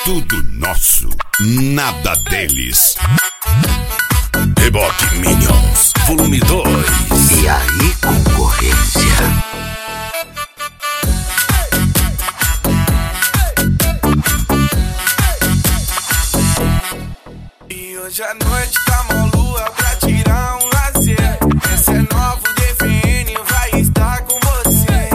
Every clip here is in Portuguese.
tudo nosso, nada deles. Reboque Minions, volume 2. E aí, concorrência? E hoje à noite tá mó lua pra tirar um lazer. Esse é novo DFN, vai estar com você.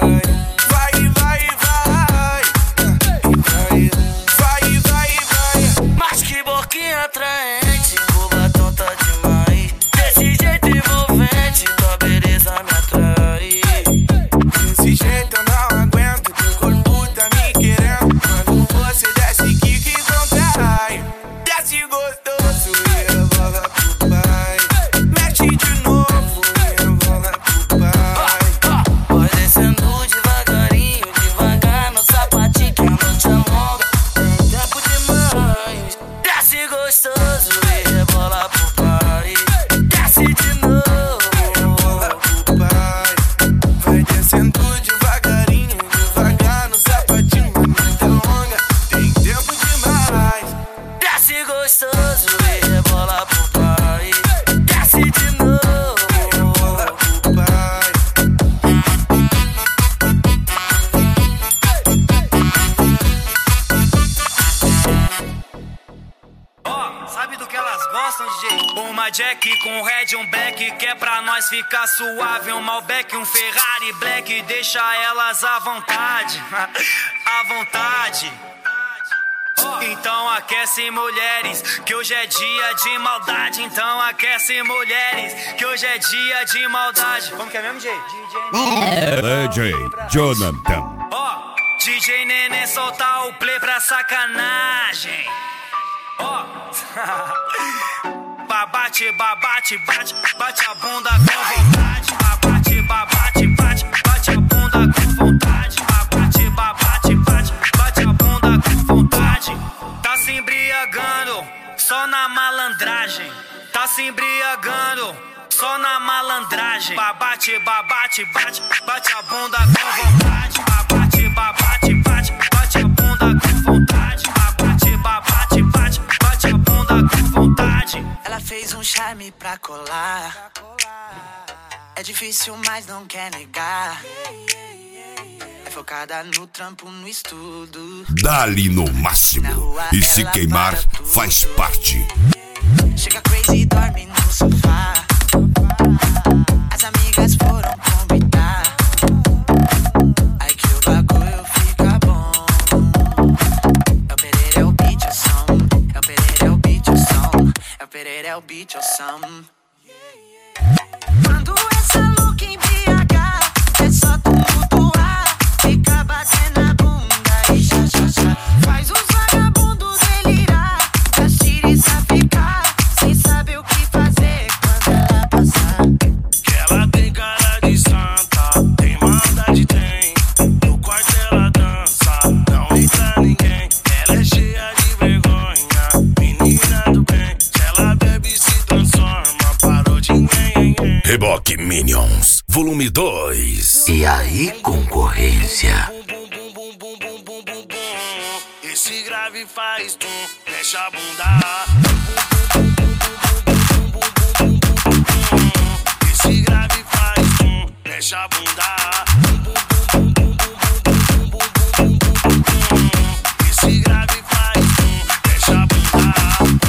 Vai. Mas que boquinha atraente, o batom tá demais. Desse jeito envolvente, tua beleza me atrai. Desse jeito eu não aguento, teu corpo tá me querendo. Quando você desce que contrai. Desce gostoso e rebola pro pai. Mexe de novo e rebola pro pai. Vai descendo devagarinho, devagar no sapatinho que a noite é longa. Tem tempo demais. Desce gostoso e rebola pro pai. Desce de novo E rebola pro pai. Vai descendo devagarinho, devagar no sapatinho. A noite é longa, tem tempo demais. desce gostoso e rebola pro pai. Desce de novo. Rebola pro pai. Sabe do que elas gostam, DJ? Uma Jack com Red, um Black, que é pra nós ficar suave. Um Malbec, um Ferrari Black, deixa elas à vontade. À vontade. Então aquece mulheres, que hoje é dia de maldade. Então aquece mulheres, que hoje é dia de maldade. Como que é mesmo, DJ? DJ Jonathan. Ó, DJ Nenê soltar o play pra sacanagem. Ó, babate, babate, bate, bate a bunda com vontade. Babate, babate, bate, bate a bunda com vontade. Babate, babate, bate, bate a bunda com vontade. Tá se embriagando, só na malandragem. Tá se embriagando, só na malandragem. Babate, babate, bate, bate a bunda com vontade. Babate, babate, bate, bate a bunda com vontade. Babate, babate, bate, bate a bunda com vontade. Ela fez um charme pra colar. É difícil, mas não quer negar. É focada no trampo, no estudo. Dá-lhe no máximo. E se queimar, faz parte. Chega crazy e dorme no sofá. As amigas foram convidar. Aí que o bagulho fica bom. É o Pereira, é o beat, o som. É o Pereira, é o beat, o som. É o Pereira, é o beat, o som. Quando essa look embriagar, é só tumultuar. Fica batendo a bunda e xa. Faz os vagabundos delirar. As tiriças ficar sem saber o que fazer quando ela passar. Que ela tem cara de santa, tem maldade, tem. No quarto ela dança, não entra ninguém. Ela é cheia de vergonha, menina do bem. Se ela bebe se transforma, parou de nhen. Reboque Minions, volume 2. E aí, concorrência? Bum, bum, bum, bum, bum, bum, bum. Esse grave faz tum, mexe a bunda. Esse grave faz tum, mexe a bunda. Esse grave faz tum, mexe a bunda.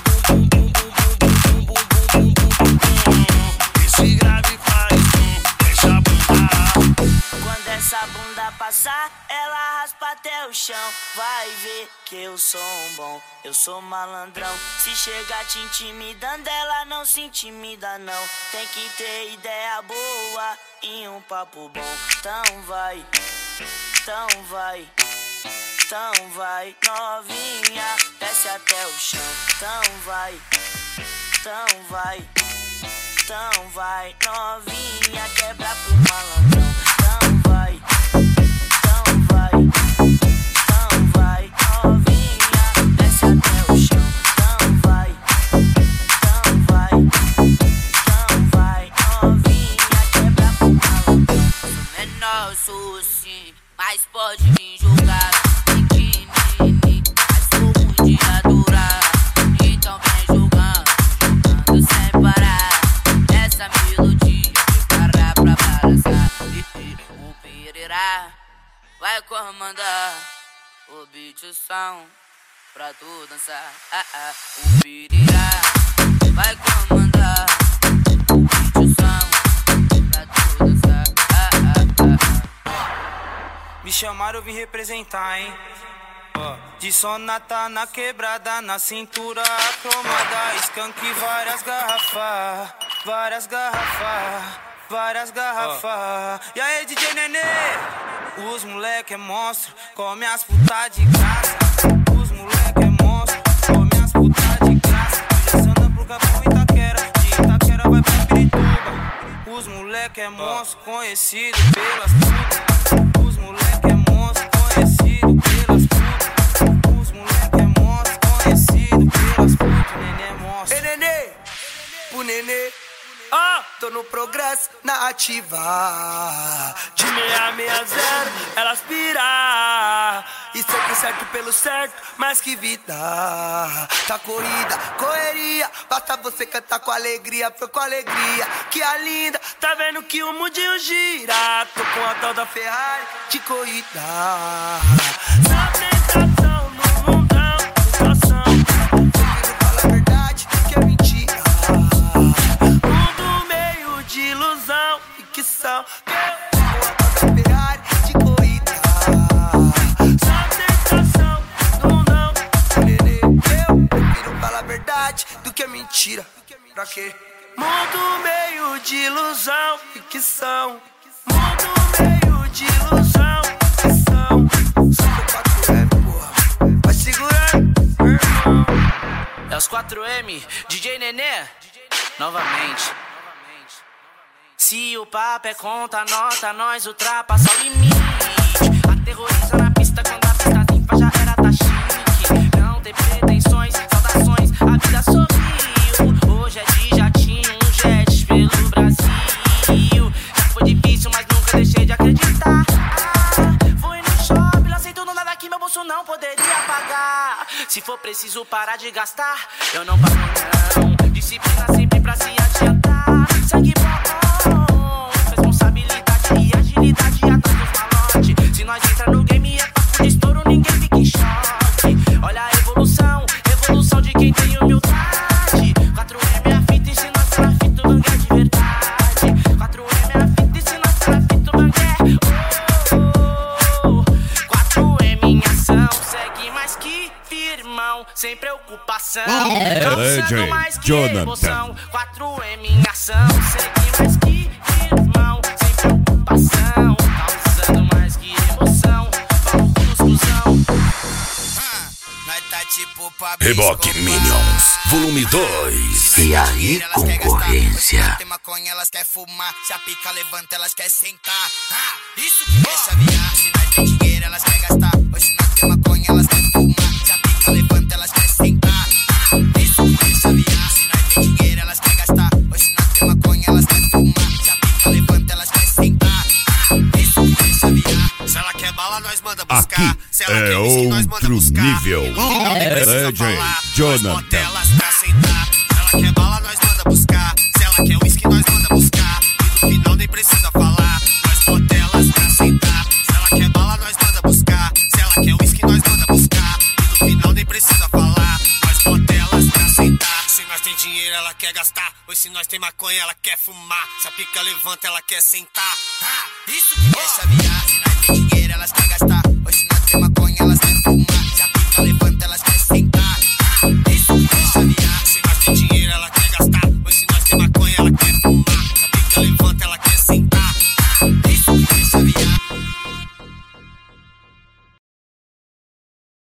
Esse grave faz tum, mexe a bunda. Quando essa bunda passar, ela raspa até o chão. Vai ver que eu sou um bom, eu sou malandrão. Se chegar te intimidando, ela não se intimida não. Tem que ter ideia boa e um papo bom. Então vai, então vai, então vai, novinha, desce até o chão. Então vai, então vai, então vai, novinha, quebra pro malandrão. Então vai, então vai, então vai, novinha, desce até o chão. Então vai, então vai, então vai, novinha, quebra pro malandrão. Sou menor, sou sim, mas pode me julgar. Mas comandar o beat, o som, pra tu dançar. O pirirá vai comandar o beat, o som, pra tu dançar. Me chamaram, eu vim representar, hein? De sonata na quebrada, na cintura cromada, skunk, várias garrafas, várias garrafas, várias garrafas. E aí, DJ Nenê? Os moleque é monstro, come as putas de graça. Os moleque é monstro, come as putas de graça. Direção pro Capão Itaquera, de Itaquera vai pra Pirituba. Os moleque é monstro, conhecido pelas putas. Os moleque é monstro, conhecido pelas putas. Os moleque é monstro, conhecido pelas putas. Nenê é monstro. Ei, Nenê, pro Nenê. Tô no progresso, na ativa. De 660, elas pira. E sempre certo pelo certo, mais que vida. Tá corrida, correria. Basta você cantar com alegria, foi com alegria. Que a linda, tá vendo que o mundinho gira. Tô com a tal da Ferrari de corrida. Na tentação, no mundão, situação. Fala a verdade, que é mentira. De ilusão e que são eu Ferrari de corrida. Só tentação, não, Nenê. Eu prefiro falar a verdade do que a mentira. Pra quê? Mundo meio de ilusão e que são. Mundo meio de ilusão e que são. Só 4M, porra. Vai segurando, irmão. É os 4M, DJ Nenê, novamente. Se o papo é conta, nota, nós ultrapassa o limite. Aterroriza na pista quando a pista limpa já era, tá chique. Não tem pretensões, saudações, a vida sorriu. Hoje é de jatinho, um jet pelo Brasil. Já foi difícil, mas nunca deixei de acreditar. Fui no shopping, lancei tudo, nada que meu bolso não poderia pagar. Se for preciso parar de gastar, eu não paro não. Disciplina sempre pra se adiantar. Sangue bom, responsabilidade e agilidade atrás dos malotes. Se nós entra no game é papo de estouro, ninguém fica em choque. Olha a evolução, evolução de quem tem humildade. 4M é a fita e se nós tá na fita o bangué de verdade. 4M é a fita e se nós tá na fita o bangué. 4M em ação, segue mais que firmão, sem preocupação. Cansando mais que emoção. 4M em ação, segue mais que irmão, sem preocupação. Causando mais que emoção, palco dos cuzão. Nós tá tipo pra Reboque Minions, volume 2. E aí, concorrência? Tem maconha, elas quer fumar. Se a pica levanta, elas quer sentar. Isso que é chavear. Se nós tem dinheiro, elas quer gastar. Ou se nós tem maconha, elas quer fumar. Se a pica levanta, elas quer sentar. Isso que é chavear. Se nós tem dinheiro, elas quer gastar. Ou se nós tem maconha, elas quer fumar. Se a pica levanta, elas quer sentar. Isso que é chavear. Se ela quer bala, nós manda buscar. Aqui Se ela é quer whisky, nós manda outro buscar. nível. DJ Jonathan. Elas pra sentar. Se ela quer bala, nós manda buscar. Se ela quer whisky, nós manda buscar. E no final nem precisa falar. Nós bota elas pra sentar. Se ela quer bala, nós manda buscar. Se ela quer whisky, nós manda buscar. E no final nem precisa falar. Nós bota elas pra sentar. Se nós tem dinheiro, ela quer gastar. Ou se nós tem maconha, ela quer fumar. Se a pica levanta, ela quer sentar. Isso que é chavear.